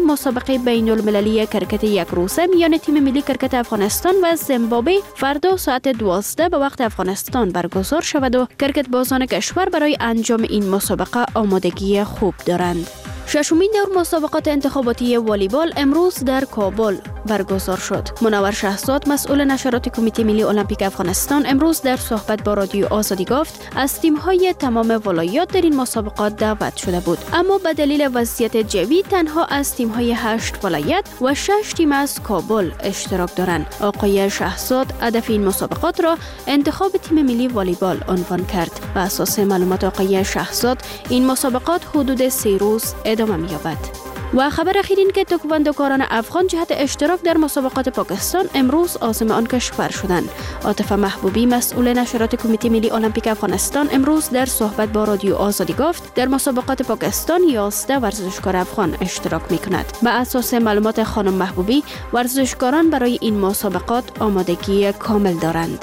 مسابقه بین المللی کرکت یک روزه میان تیم ملی کرکت افغانستان و زیمبابوه فردا ساعت 12 به وقت افغانستان برگزار شود و کرکت بازان کشور برای انجام این مسابقه آمادگی خوب دارند. ششمین دور مسابقات انتخاباتی والیبال امروز در کابل برگزار شد. منور شهزاد مسئول نشرات کمیته ملی المپیک افغانستان امروز در صحبت با رادیو آزادی گفت از تیم‌های تمام ولایات در این مسابقات دعوت شده بود، اما به دلیل وضعیت جوی تنها از تیم‌های 8 ولایت و 6 تیم از کابل اشتراک دارند. آقای شهزاد هدف این مسابقات را انتخاب تیم ملی والیبال عنوان کرد. بر اساس معلومات آقای شهزاد این مسابقات حدود 3 روز ادامه می‌یابد. و خبر اخیر این که تکواندوکاران افغان جهت اشتراک در مسابقات پاکستان امروز عازم آن کشور شدند. عاطفه محبوبی مسئول نشرات کمیته ملی المپیک افغانستان امروز در صحبت با رادیو آزادی گفت در مسابقات پاکستان 11 ورزشکار افغان اشتراک می‌کنند. به اساس معلومات خانم محبوبی ورزشکاران برای این مسابقات آمادگی کامل دارند.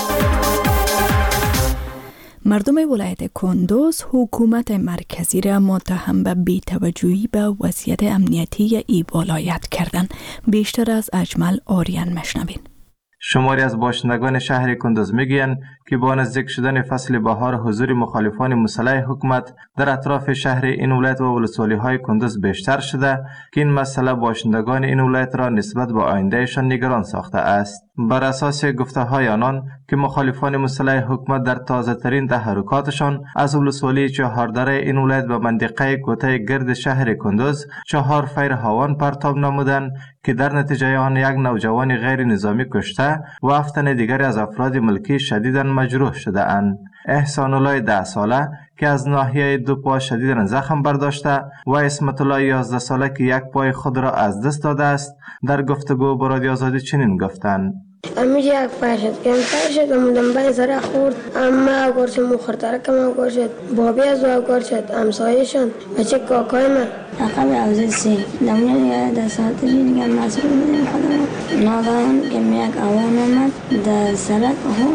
مردم ولایت کندوز حکومت مرکزی را متهم به بی‌توجهی به وضعیت امنیتی ای ولایت کردند. بیشتر از اجمل آریان مشنوین. شماری از باشندگان شهر کندوز میگویند که با نزدیک شدن فصل بهار حضور مخالفان مسلح حکومت در اطراف شهر این ولایت و ولسوالی‌های کندوز بیشتر شده که این مسئله باشندگان این ولایت را نسبت به آیندهشان نگران ساخته است. بر اساس گفته‌های آنان که مخالفان مسلح حکومت در تازه‌ترین تحرکاتشان از ولسوالی چهاردره این ولایت به منطقه کوته گرد شهر کندوز 4 فیر هاون پرتاب نمودند که در نتیجه آن یک نوجوان غیر نظامی کشته و 7 تن دیگر از افراد ملکی شدیداً مجروح شده اند. احسان الله 10 ساله که از ناحیه 2 پا شدیداً زخم برداشته و اسمت الله 11 ساله که یک پای خود را از دست داده است در گفتگو با رادیو آزادی چنین گفتند: امیر یک پاشد که پاشد امودم بای سر خورد اما گرچه مخورتره که ما گرچه بابی از او گرچه امسایشان بچه کاکای من عقب عوضی دمونه در ساعت دیگر مسئول بودیم خودم ناگهان که یک اوان آمد در سرک هم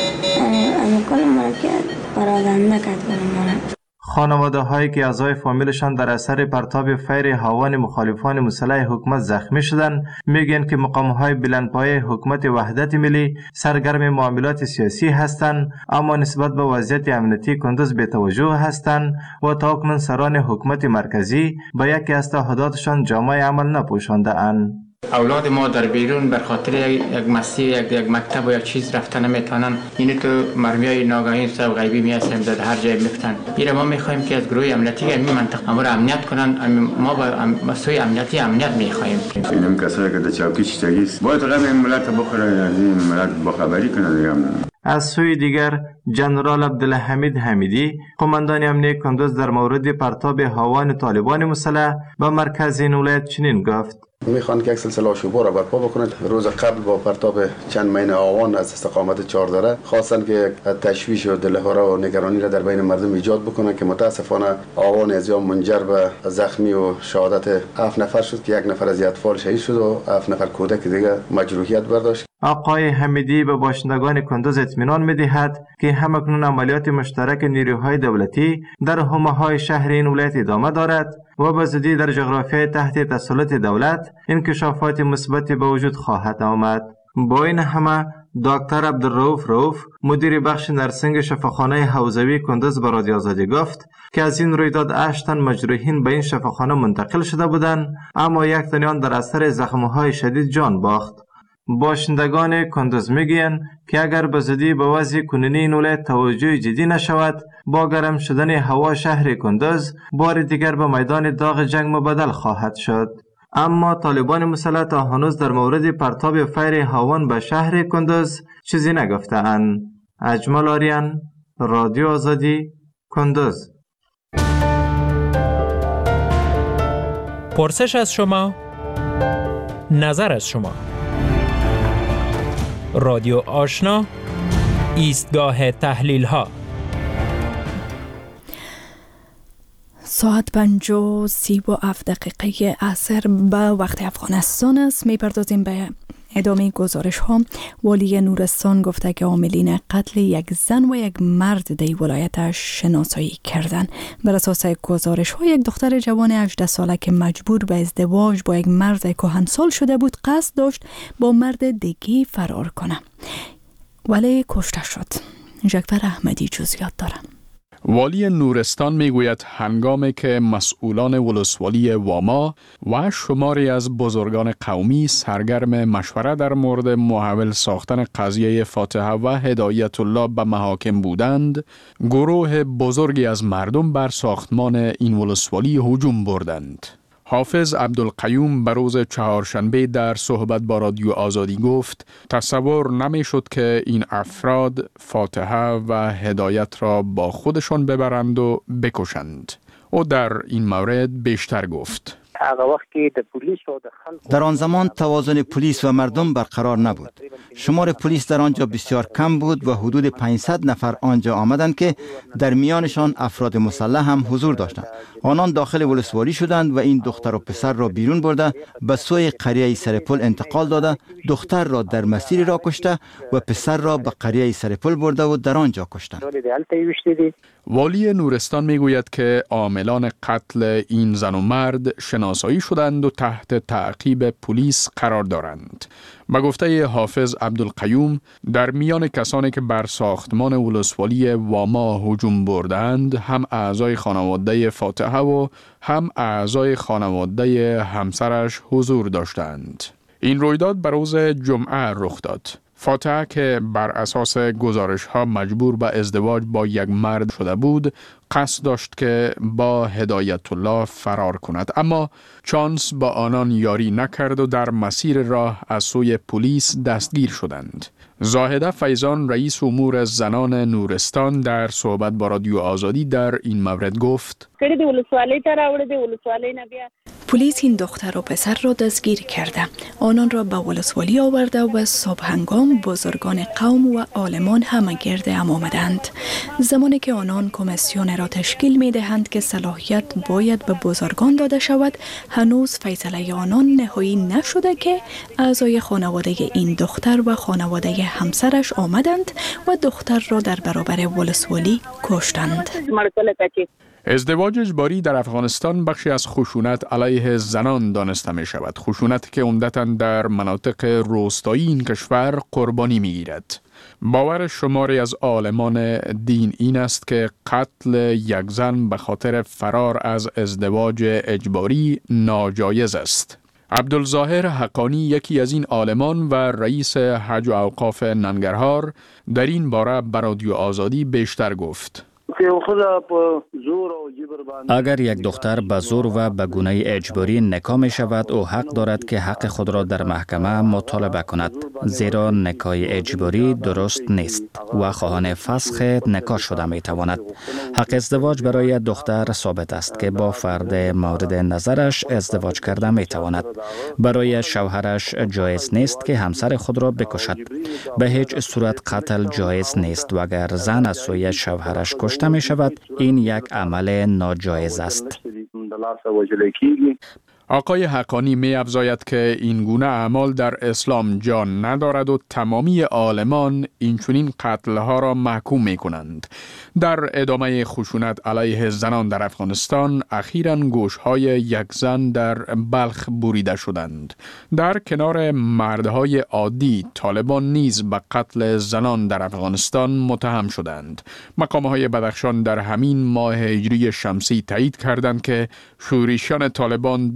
امکان مرکت پراغنده کرد کنم. خانواده هایی که اعضای فامیلشان در اثر پرتاب فیر هاون مخالفان مسلح حکومت زخمی شدند میگن که مقام های بلندپایه حکومت وحدت ملی سرگرم معاملات سیاسی هستند، اما نسبت به وضعیت امنیتی کندوز بی‌توجه هستند و تاکنون سران حکومت مرکزی به یکی از تعهداتشان جامع عمل نپوشانده اند. اولاد ما در بیرون بر خاطر یک مسیر یک مکتب و یک چیز رفتن نمیتونن، این تو مرمیای ناگهانی و غیبی میاسیم در هر جای میفتن. میره ما میخوایم که از گروه امنیتی این منطقه ما را امنیت کنن، ما با مسئول امنیتی امنیت میخوایم. اینم کسایی که در چوکی چیزی است باید قبل این ملت بخوره، از این ملت با خبری کنه. از سوی دیگر جنرال عبدالحمید حمیدی قماندان امنیتی کندوز در مورد پرتاب هاون طالبان مسلح به مرکز این ولایت چنین گفت: میخوان که یک سلسله آشوبا را برپا بکنند. روز قبل با پرتاب چند مین آوان از استقامت چهاردره خواستند که تشویش و دلهره و نگرانی را در بین مردم ایجاد بکنند که متاسفانه آوان از یا منجر به زخمی و شهادت 7 نفر شد که 1 نفر از اطفال شهید شد و 7 نفر کودک دیگه مجروحیت برداشت. آقای حمیدی به باشندگان کندوز اطمینان می‌دهد که همکنون عملیات مشترک نیروهای دولتی در حومه‌های شهر این ولایت ادامه دارد و به زودی در جغرافیای تحت تسلط دولت انکشافات مثبتی به وجود خواهد آمد. با این همه دکتر عبدالرؤوف مدیر بخش نرسنگ شفاخانه حوزوی کندوز به رادیو آزادی گفت که از این رویداد 8 تن مجروحین به این شفاخانه منتقل شده بودند، اما 1 تن آن در اثر زخم‌های شدید جان باخت. باشندگان کندوز میگویند که اگر به زودی به وضع کنونی این ولایت توجه جدی نشود، با گرم شدن هوا شهر کندوز بار دیگر به میدان داغ جنگ مبدل خواهد شد. اما طالبان مسلح تا هنوز در مورد پرتاب فیر هاون به شهر کندوز چیزی نگفته‌اند. اجمل آریان، رادیو آزادی، کندوز. پرسش از شما، نظر از شما. رادیو آشنا، ایستگاه تحلیل ها. ساعت 5:37 عصر به وقت افغانستان است. میپردازیم به ادامه گزارش ها، والی نورستان گفته که عاملین قتل یک زن و یک مرد در ولایتش شناسایی کردند. بر اساس گزارش ها، یک دختر جوان 18 ساله که مجبور به ازدواج با یک مرد کهنسال شده بود قصد داشت با مرد دیگه فرار کنه، ولی کشته شد. جعفر احمدی جزئیات داره. والی نورستان میگوید هنگامی که مسئولان ولسوالی واما و شماری از بزرگان قومی سرگرم مشوره در مورد محول ساختن قضیه فاتحه و هدایت الله به محاکم بودند، گروه بزرگی از مردم بر ساختمان این ولسوالی هجوم بردند. حافظ عبدالقیوم به روز چهارشنبه در صحبت با رادیو آزادی گفت تصور نمیشد که این افراد فاتحه و هدایت را با خودشان ببرند و بکشند. او در این مورد بیشتر گفت. در آن زمان توازن پلیس و مردم برقرار نبود. شمار پلیس در آنجا بسیار کم بود و حدود 500 نفر آنجا آمدند که در میانشان افراد مسلح هم حضور داشتند. آنان داخل ولسوالی شدند و این دختر و پسر را بیرون برده به سوی قریه سرپل انتقال داده، دختر را در مسیر را کشته و پسر را به قریه سرپل برده و در آنجا کشتند. والی نورستان میگوید که عاملان قتل این زن و مرد شناسایی شدند و تحت تعقیب پلیس قرار دارند. به گفته حافظ عبدالقیوم، در میان کسانی که بر ساختمان ولسوالی واما هجوم بردند هم اعضای خانواده فاتحه و هم اعضای خانواده همسرش حضور داشتند. این رویداد بر روز جمعه رخ داد. فاتحه که بر اساس گزارش ها مجبور به ازدواج با یک مرد شده بود، قصد داشت که با هدایت الله فرار کند، اما چانس با آنان یاری نکرد و در مسیر راه از سوی پلیس دستگیر شدند. زاهده فیضان رئیس امور زنان نورستان در صحبت با رادیو آزادی در این مورد گفت پلیس این دختر و پسر را دستگیر کرده، آنان را به ولسوالی آورده و صبح هنگام بزرگان قوم و عالمان همه گرد هم آمدند. زمانی که آنان کمیسیون را تشکیل می دهند که صلاحیت باید به بزرگان داده شود، هنوز فیصله آنان نهایی نشده که اعضای خانواده این دختر و خانواده همسرش آمدند و دختر را در برابر ولسوالی کشتند. ازدواج اجباری در افغانستان بخشی از خشونت علیه زنان دانسته می شود. خشونت که عمدتاً در مناطق روستایی این کشور قربانی می گیرد. باور شماری از عالمان دین این است که قتل یک زن به خاطر فرار از ازدواج اجباری ناجایز است. عبدالظاهر حقانی یکی از این عالمان و رئیس حج و اوقاف ننگرهار در این باره به رادیو آزادی بیشتر گفت. اگر یک دختر به زور و به گونه اجباری نکاح می شود، او حق دارد که حق خود را در محکمه مطالبه کند، زیرا نکاح اجباری درست نیست و خواهان فسخ نکاح شده می تواند. حق ازدواج برای دختر ثابت است که با فرد مورد نظرش ازدواج کرده می تواند. برای شوهرش جایز نیست که همسر خود را بکشد. به هیچ صورت قتل جایز نیست و اگر زن از سوی شوهرش کشته می شود، این یک عمل ناجایز است. آقای حقانی می افزاید که این گونه اعمال در اسلام جان ندارد و تمامی عالمان اینچنین قتلها را محکوم می کنند. در ادامه خشونت علیه زنان در افغانستان، اخیراً گوشهای یک زن در بلخ بریده شدند. در کنار مردهای عادی، طالبان نیز به قتل زنان در افغانستان متهم شدند. مقامهای بدخشان در همین ماه هجری شمسی تایید کردند که شورشیان طالبان